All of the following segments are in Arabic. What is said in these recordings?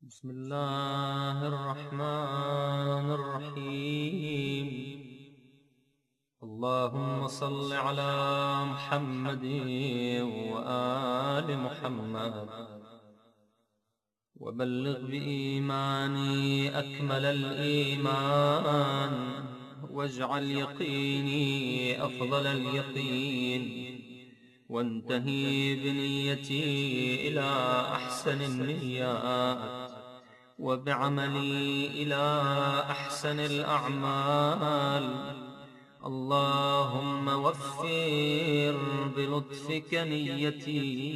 بسم الله الرحمن الرحيم. اللهم صل على محمد وآل محمد، وبلغ بإيماني أكمل الإيمان، واجعل يقيني أفضل اليقين، وانتهي بنيتي إلى أحسن النيات، وبعملي إلى أحسن الأعمال. اللهم وفر بلطفك نيتي،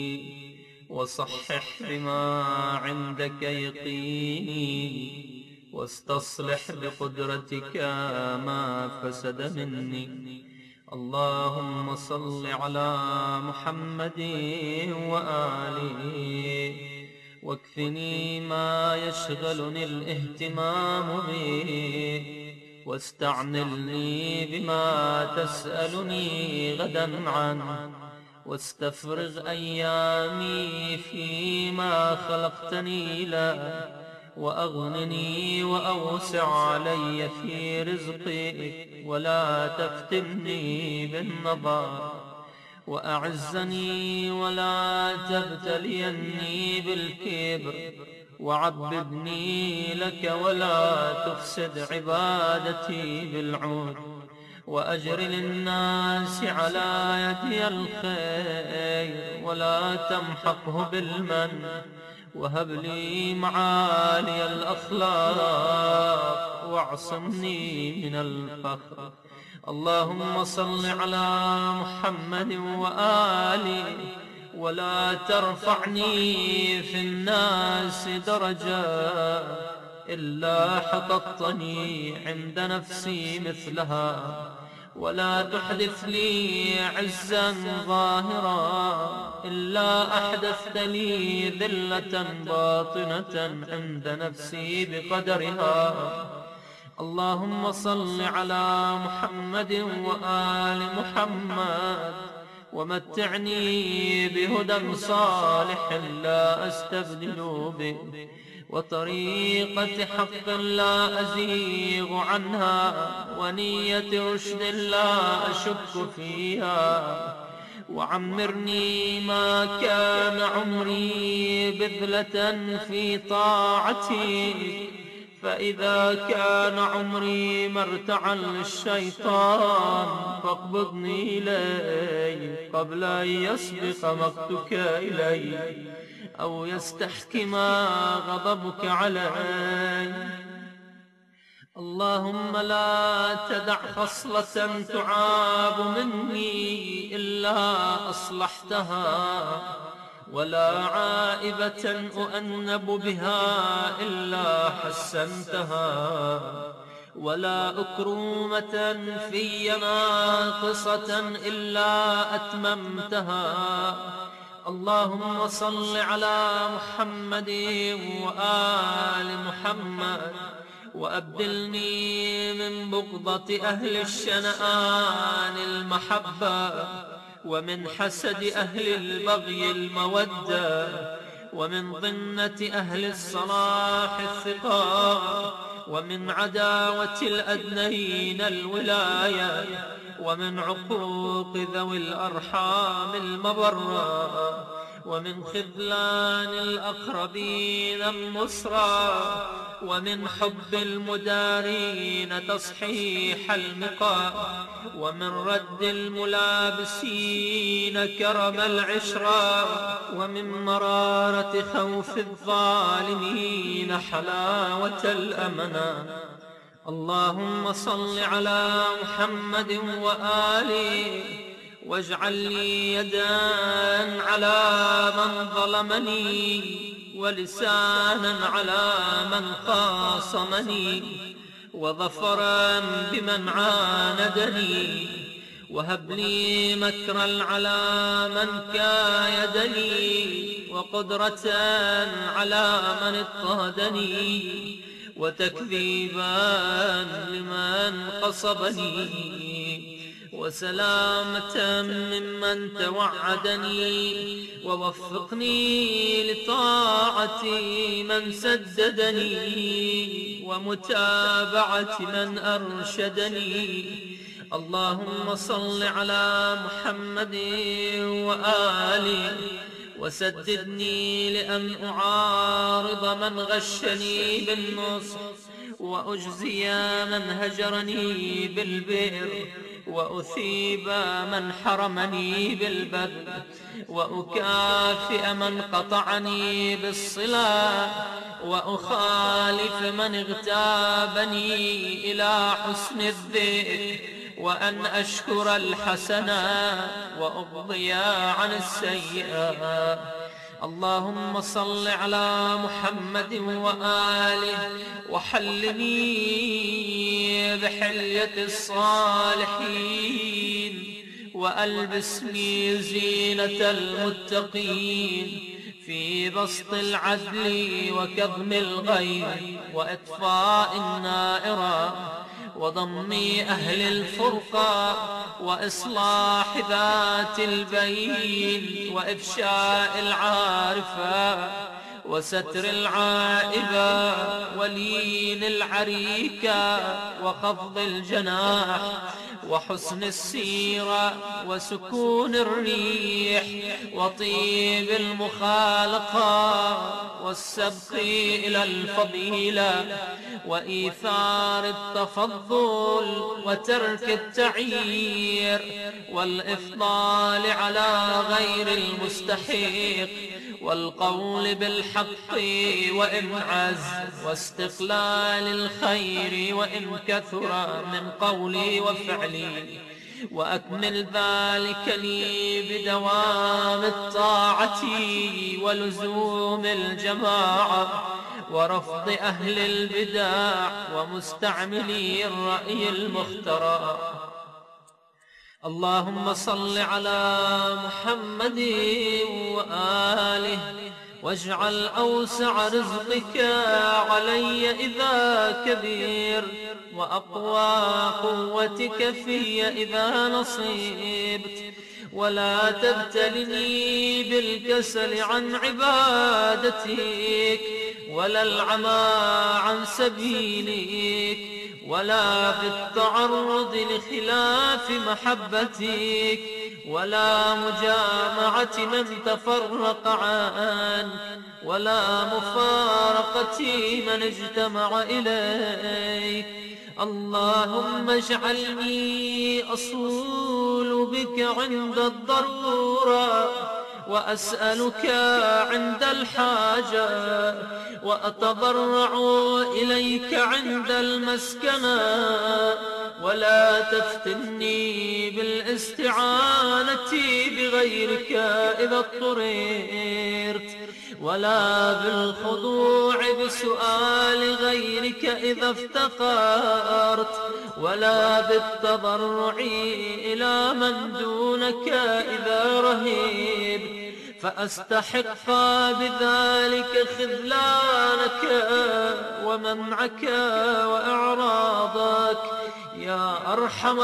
وصحح بما عندك يقيني، واستصلح بقدرتك ما فسد مني. اللهم صل على محمد وآله، واكفني ما يشغلني الاهتمام به، واستعملني بما تسألني غدا عنه، واستفرغ أيامي فيما خلقتني له، وأغنني وأوسع علي في رزقك، ولا تفتني بالنظر، وأعزني ولا تبتليني بالكبر، وعبدني لك ولا تفسد عبادتي بالعود، وأجر للناس على يدي الخير ولا تمحقه بالمن، وهب لي معالي الأخلاق واعصمني من الفخر. اللهم صل على محمد وآله، ولا ترفعني في الناس درجة إلا حططتني عند نفسي مثلها، ولا تحدث لي عزا ظاهرا إلا أحدثت لي ذلة باطنة عند نفسي بقدرها. اللهم صل على محمد وآل محمد، ومتعني بهدى صالح لا أستبدل به، وطريقة حق لا أزيغ عنها، ونية رشد لا أشك فيها. وعمرني ما كان عمري بذلة في طاعتك، فإذا كان عمري مرتعا للشيطان فاقبضني إليه قبل أن يسبق مقتك إلي، أو يستحكم غضبك علي. اللهم لا تدع خصلة تعاب مني إلا أصلحتها، ولا عائبة أؤنب بها إلا حسنتها، ولا أكرومة في ناقصة إلا أتممتها. اللهم صل على محمد وآل محمد، وأبدلني من بغضة أهل الشنآن المحبة، ومن حسد أهل البغي المودة، ومن ضنة أهل الصلاح الثقة، ومن عداوة الأدنين الولاية، ومن عقوق ذوي الأرحام المبرة، ومن خذلان الأقربين النصرة، ومن حب المدارين تصحيح المقام، ومن رد الملابسين كرم العشرة، ومن مرارة خوف الظالمين حلاوة الأمانة. اللهم صل على محمد وآله، واجعل لي يدا على من ظلمني، ولسانا على من خاصمني، وظفرا بمن عاندني، وهب لي مكرا على من كايدني، وقدرة على من اضطهدني، وتكذيبا لمن قصبني، وسلامة ممن توعدني، ووفقني لطاعة من سددني ومتابعة من أرشدني. اللهم صل على محمد وآله، وسددني لأن أعارض من غشني بالنصح، وأجزي من هجرني بالبر، وأثيب من حرمني بالبذل، وأكافئ من قطعني بالصلة، وأخالف من اغتابني إلى حسن الذكر، وأن أشكر الحسنة وأغضي عن السيئة. اللهم صل على محمد وآله، وحلني بحلية الصالحين، وألبسني زينة المتقين، في بسط العدل وكظم الغيظ وإطفاء النائرة، وضم أهل الفرقة، وإصلاح ذات البين، وإفشاء العارفة، وستر العائبة، ولين العريكة، وخفض الجناح، وحسن السيرة، وسكون الريح، وطيب المخالقة، والسبق إلى الفضيلة، وإيثار التفضل، وترك التعيير، والإفضال على غير المستحق، والقول بالحق وإن عز، واستقلال الخير وإن كثر من قولي وفعلي. وأكمل ذلك لي بدوام الطاعة ولزوم الجماعة، ورفض أهل البدع ومستعملي الرأي المخترع. اللهم صل على محمد وآله، واجعل أوسع رزقك علي إذا كبير، وأقوى قوتك في إذا نصبت، ولا تبتلني بالكسل عن عبادتك، ولا العمى عن سبيلك، ولا بالتعرض لخلاف محبتك، ولا مجامعة من تفرق عنك، ولا مفارقة من اجتمع إليك. اللهم اجعلني أصول بك عند الضرورة، وأسألك عند الحاجة، وأتضرع إليك عند المسكنة، ولا تفتني بالاستعانة بغيرك إذا اضطررت، ولا بالخضوع بسؤال غيرك إذا افتقرت، ولا بالتضرع إلى من دونك إذا رهبت، فأستحق بذلك خذلانك ومنعك وإعراضك يا أرحم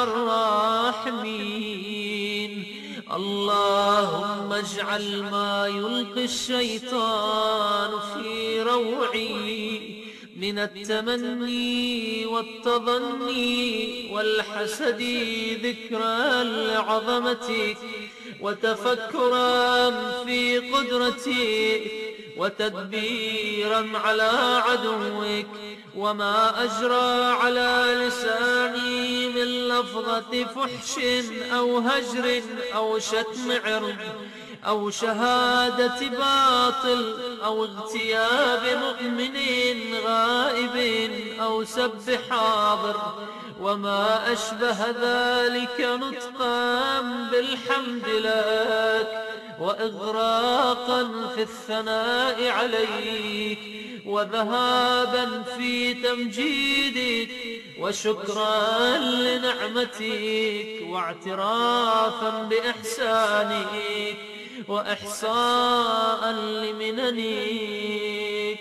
الراحمين. اللهم اجعل ما يلقي الشيطان في روعي من التمني والتظني والحسد ذكرا لعظمتك، وتفكرا في قدرتك، وتدبيرا على عدوك، وما أجرى على لساني من لفظة فحش أو هجر أو شتم عرض أو شهادة باطل أو اغتياب مؤمن غائب أو سب حاضر، وما أشبه ذلك نطقا بالحمد لك، وإغراقا في الثناء عليك، وذهابا في تمجيدك، وشكرا لنعمتك، واعترافا بإحسانك، وإحصاء لمننك.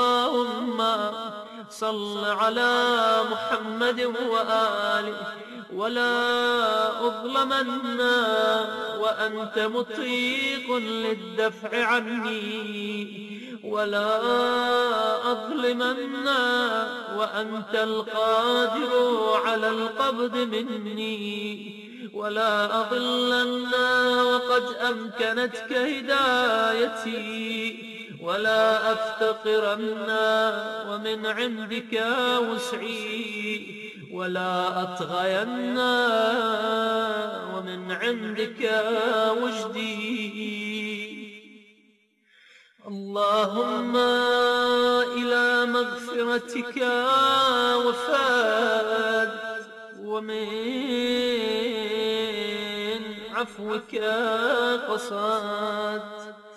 اللهم صل على محمد وآله، ولا أظلمن وأنت مطيق للدفع عني، ولا أظلمن وأنت القادر على القبض مني، ولا أضلن وقد أمكنتك هدايتي، ولا أفتقرن ومن عندك وسعي، ولا أطغين ومن عندك وجدي. اللهم إلى مغفرتك وفاد، ومن عفوك قصاد.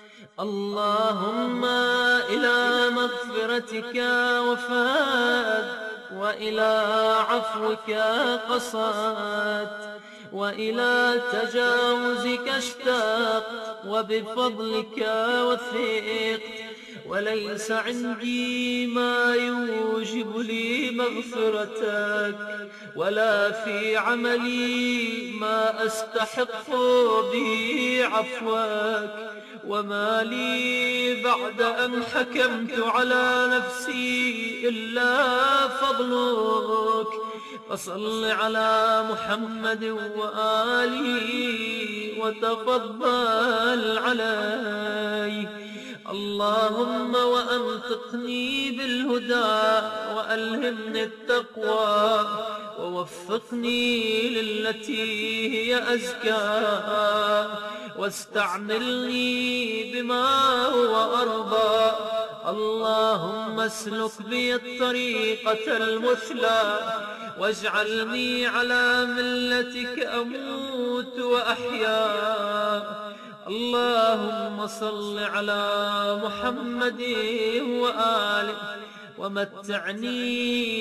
اللهم إلى مغفرتك وفاد، وإلى عفوك قصاد، وإلى تجاوزك اشتاق، وبفضلك وثقت، وليس عندي ما يوجب لي مغفرتك، ولا في عملي ما أستحق به عفوك، وما لي بعد أن حكمت على نفسي إلا فضلك. فصل على محمد وآله وتفضل عليه. اللهم وأنطقني بالهدى، وألهمني التقوى، ووفقني للتي هي أزكى، واستعملني بما هو أرضى. اللهم اسلك بي الطريقة المثلى، واجعلني على ملتك أموت وأحيا. اللهم صل على محمد وآله، ومتعني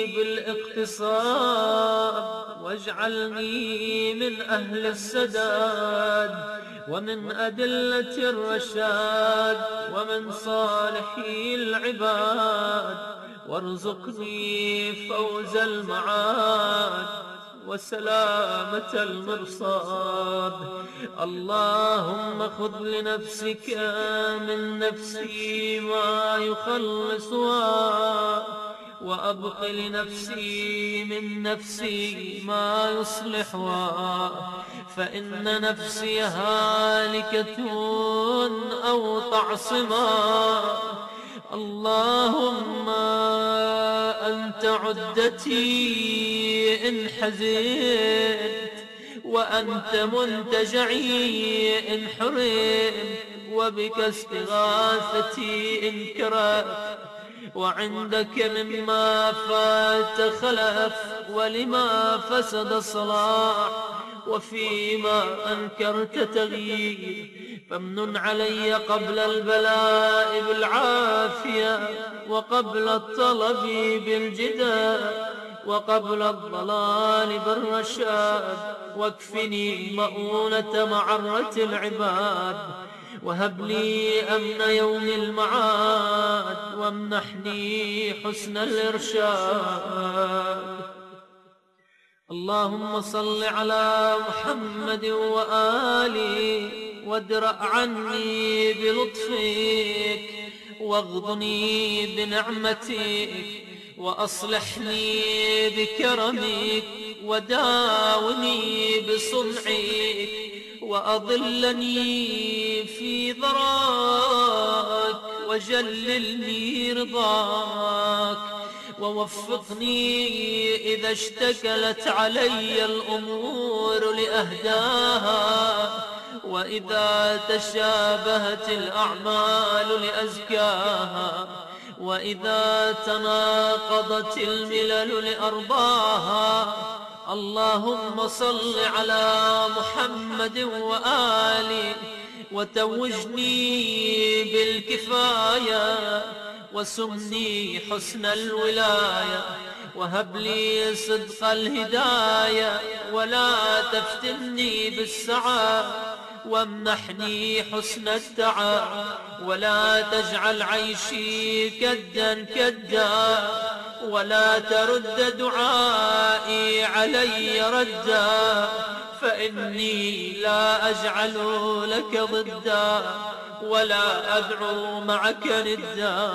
بالاقتصاد، واجعلني من أهل السداد، ومن أدلة الرشاد، ومن صالحي العباد، وارزقني فوز المعاد وسلامة المرصاد. اللهم خذ لنفسك من نفسي ما يخلصها، وأبق لنفسي من نفسي ما يصلحها، فإن نفسي هالكة أو تعصما. اللهم أنت عدتي إن حزنت، وأنت منتجعي إن حرمت، وبك استغاثتي إن كرهت، وعندك مما فات خلف، ولما فسد صلاح، وفيما أنكرت تغيير. فامنن علي قبل البلاء بالعافية، وقبل الطلب بالجداء، وقبل الضلال بالرشاد، واكفني مؤونة معرة العباد، وهب لي أمن يوم المعاد، وامنحني حسن الإرشاد. اللهم صل على محمد وآله، وادرأ عني بلطفك، واغضني بنعمتك، وأصلحني بكرمك، وداوني بصنعك، وأظلني في ضراك، وجللني رضاك، ووفقني إذا اشتكلت علي الأمور لأهداها، وإذا تشابهت الأعمال لأزكاها، وإذا تناقضت الملل لأرضاها. اللهم صل على محمد وآله، وتوجني بالكفاية، وسمني حسن الولاية، وهب لي صدق الهداية، ولا تفتني بالسعى، وامنحني حسن الدعاء، ولا تجعل عيشي كدا كدا، ولا ترد دعائي علي ردا، فإني لا أجعل لك ضدا ولا أدعو معك ندا.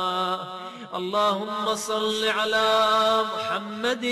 اللهم صل على محمد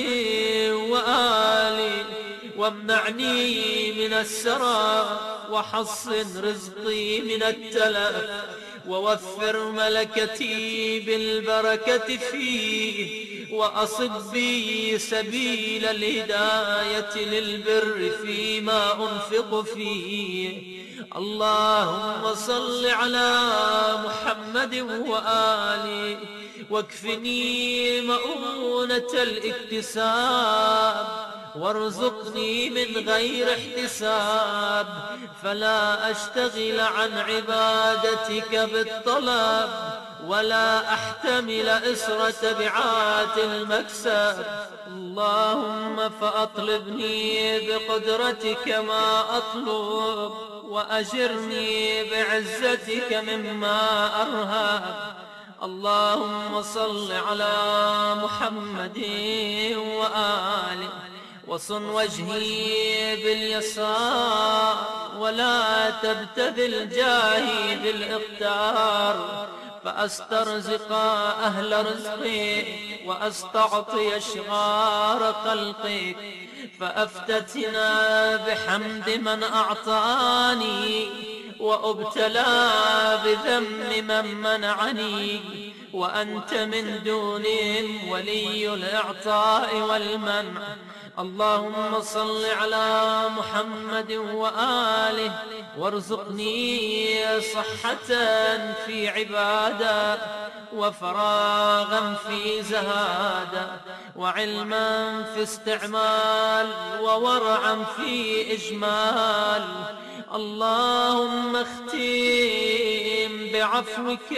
وآله، وامنعني من السرى، وحصن رزقي من التلف، ووفر ملكتي بالبركة فيه، وأصب بي سبيل الهداية للبر فيما أنفق فيه. اللهم صل على محمد وآله، واكفني مؤونة الاكتساب، وارزقني من غير احتساب، فلا أشتغل عن عبادتك بالطلب، ولا أحتمل إسر تبعات المكسب. اللهم فأطلبني بقدرتك ما أطلب، وأجرني بعزتك مما أرهب. اللهم صل على محمد وآله، وصن وجهي باليسار، ولا تبتذل جاهي بالإقتار، فأسترزق أهل رزقك، وأستعطي أشغار خلقك، فأفتتنا بحمد من أعطاني، وأبتلى بذم من منعني، وأنت من دونهم ولي الإعطاء والمنع. اللهم صل على محمد وآله، وارزقني صحة في عبادة، وفراغا في زهادة، وعلما في استعمال، وورعا في إجمال. اللهم اختم بعفوك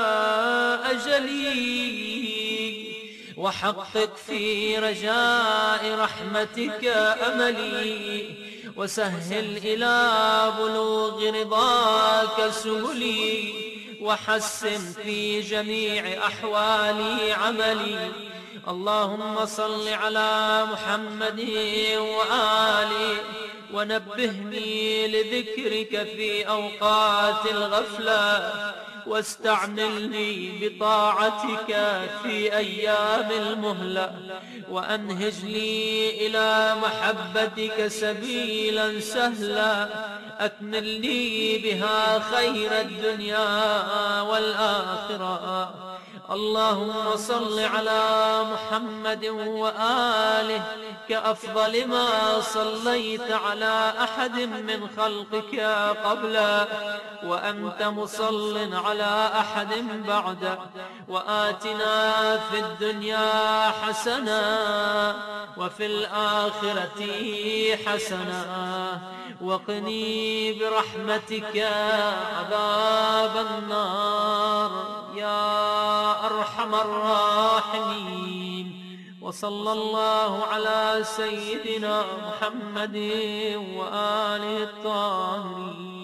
أجلي، وحقق في رجاء رحمتك أملي، وسهل إلى بلوغ رضاك سبلي، وحسن في جميع أحوالي عملي. اللهم صل على محمد وآله، ونبهني لذكرك في أوقات الغفلة، واستعملني بطاعتك في أيام المهلة، وأنهج لي إلى محبتك سبيلا سهلا، أكمل لي بها خير الدنيا والآخرة. اللهم صل على محمد وآله كأفضل ما صليت على أحد من خلقك قبله، وأنت مصل على أحد بعده. وآتنا في الدنيا حسنة، وفي الآخرة حسنة، وقني برحمتك عذاب النار يا أرحم الراحمين. وصلى الله على سيدنا محمد وآله الطاهرين.